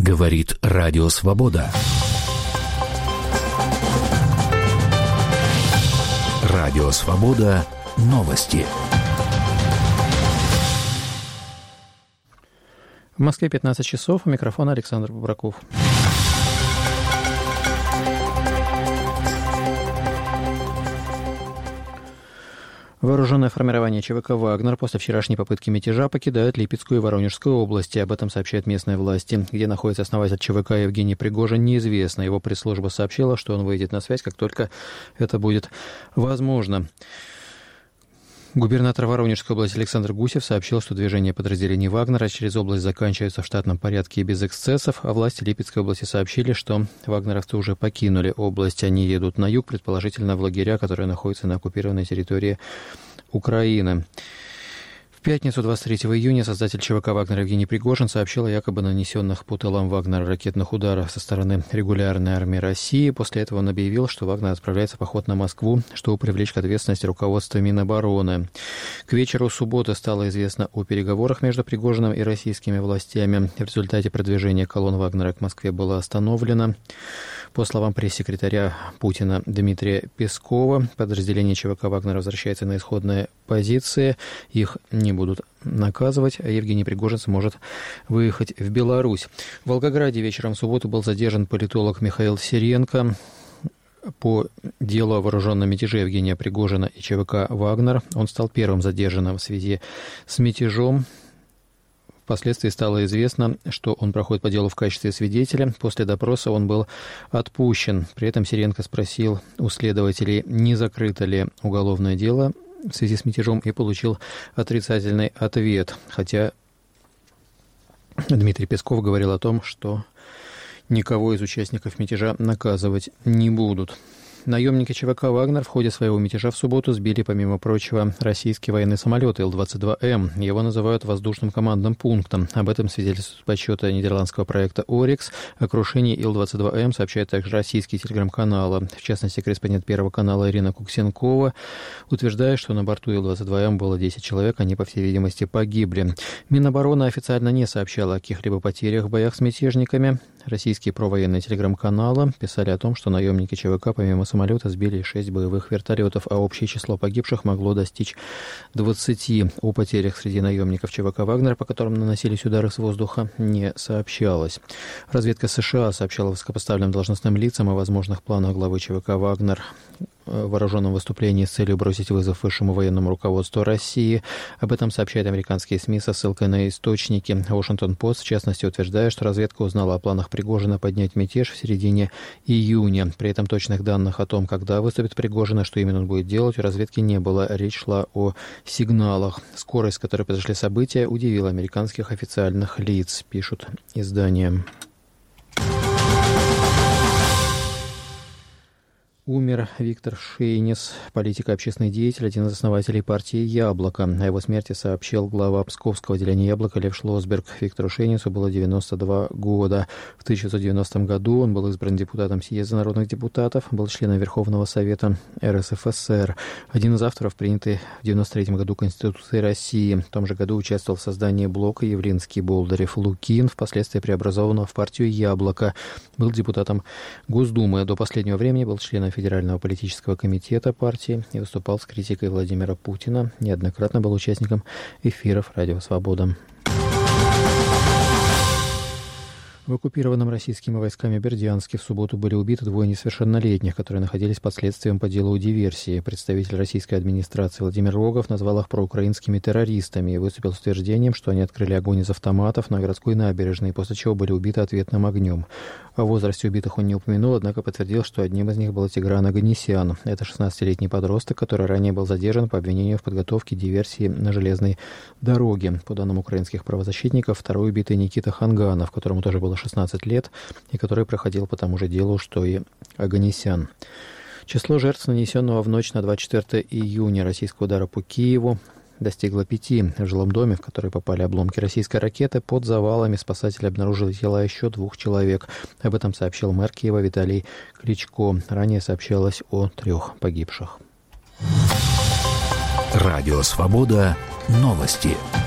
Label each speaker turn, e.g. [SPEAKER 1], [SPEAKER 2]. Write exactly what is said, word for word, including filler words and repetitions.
[SPEAKER 1] Говорит Радио Свобода. Радио Свобода. Новости.
[SPEAKER 2] В Москве пятнадцать часов. У микрофона Александр Бобраков. Вооруженное формирование ЧВК «Вагнер» после вчерашней попытки мятежа покидает Липецкую и Воронежскую области. Об этом сообщают местные власти. Где находится основатель ЧВК Евгений Пригожин, неизвестно. Его пресс-служба сообщила, что он выйдет на связь, как только это будет возможно. Губернатор Воронежской области Александр Гусев сообщил, что движение подразделений «Вагнера» через область заканчивается в штатном порядке и без эксцессов, а власти Липецкой области сообщили, что вагнеровцы уже покинули область. Они едут на юг, предположительно в лагеря, которые находятся на оккупированной территории Украины. В пятницу, двадцать третьего июня, создатель ЧВК «Вагнер» Евгений Пригожин сообщил о якобы нанесенных по тылам «Вагнера» ракетных ударах со стороны регулярной армии России. После этого он объявил, что «Вагнер» отправляется в поход на Москву, чтобы привлечь к ответственности руководство Минобороны. К вечеру субботы стало известно о переговорах между Пригожиным и российскими властями. В результате продвижение колонн «Вагнера» к Москве было остановлено. По словам пресс-секретаря Путина Дмитрия Пескова, подразделение ЧВК «Вагнер» возвращается на исходные позиции. Их не будут наказывать, а Евгений Пригожин сможет выехать в Беларусь. В Волгограде вечером в субботу был задержан политолог Михаил Сиренко. По делу о вооруженном мятеже Евгения Пригожина и ЧВК «Вагнер» он стал первым задержанным в связи с мятежом. Впоследствии стало известно, что он проходит по делу в качестве свидетеля. После допроса он был отпущен. При этом Сиренко спросил у следователей, не закрыто ли уголовное дело в связи с мятежом, и получил отрицательный ответ. Хотя Дмитрий Песков говорил о том, что никого из участников мятежа наказывать не будут. Наемники ЧВК «Вагнер» в ходе своего мятежа в субботу сбили, помимо прочего, российский военный самолет Ил двадцать два Эм. Его называют воздушным командным пунктом. Об этом свидетельствует подсчеты нидерландского проекта «Орикс». О крушении Ил двадцать два Эм сообщают также российские телеграм-каналы. В частности, корреспондент Первого канала Ирина Куксенкова утверждает, что на борту Ил двадцать два Эм было десять человек, они, по всей видимости, погибли. Минобороны официально не сообщала о каких-либо потерях в боях с мятежниками. Российские провоенные телеграм-каналы писали о том, что наемники ЧВК помимо самолета сбили шесть боевых вертолетов, а общее число погибших могло достичь двадцати. О потерях среди наемников ЧВК «Вагнер», по которым наносились удары с воздуха, не сообщалось. Разведка США сообщала высокопоставленным должностным лицам о возможных планах главы ЧВК «Вагнер» в вооруженном выступлении с целью бросить вызов высшему военному руководству России. Об этом сообщают американские СМИ со ссылкой на источники. Washington-Post, в частности, утверждает, что разведка узнала о планах Пригожина поднять мятеж в середине июня. При этом точных данных о том, когда выступит Пригожин и что именно он будет делать, у разведки не было. Речь шла о сигналах. Скорость, с которой произошли события, удивила американских официальных лиц, пишут издания. Умер Виктор Шейнис, политик и общественный деятель, один из основателей партии «Яблоко». О его смерти сообщил глава Псковского отделения «Яблоко» Лев Шлосберг. Виктору Шейнису было девяносто два года. В тысяча девятьсот девяностом году он был избран депутатом Съезда народных депутатов, был членом Верховного Совета Эр Эс Эф Эс Эр. Один из авторов принятой в девяносто третьем году Конституции России. В том же году участвовал в создании блока Явлинский, Болдырев, Лукин, впоследствии преобразованного в партию «Яблоко». Был депутатом Госдумы. До последнего времени был членом Федерального политического комитета партии и выступал с критикой Владимира Путина. Неоднократно был участником эфиров «Радио Свобода». В оккупированном российскими войсками Бердянске в субботу были убиты двое несовершеннолетних, которые находились под следствием по делу о диверсии. Представитель российской администрации Владимир Рогов назвал их проукраинскими террористами и выступил с утверждением, что они открыли огонь из автоматов на городской набережной, после чего были убиты ответным огнем. О возрасте убитых он не упомянул, однако подтвердил, что одним из них был Тигран Оганесян. Это шестнадцатилетний подросток, который ранее был задержан по обвинению в подготовке диверсии на железной дороге. По данным украинских правозащитников, второй убитый Никита Ханганов, которому тоже было шестнадцать лет, и который проходил по тому же делу, что и Оганесян. Число жертв, нанесенного в ночь на двадцать четвёртого июня российского удара по Киеву, достигло пяти. В жилом доме, в который попали обломки российской ракеты, под завалами спасатели обнаружили тела еще двух человек. Об этом сообщил мэр Киева Виталий Кличко. Ранее сообщалось о трех погибших.
[SPEAKER 1] Радио Свобода. Новости.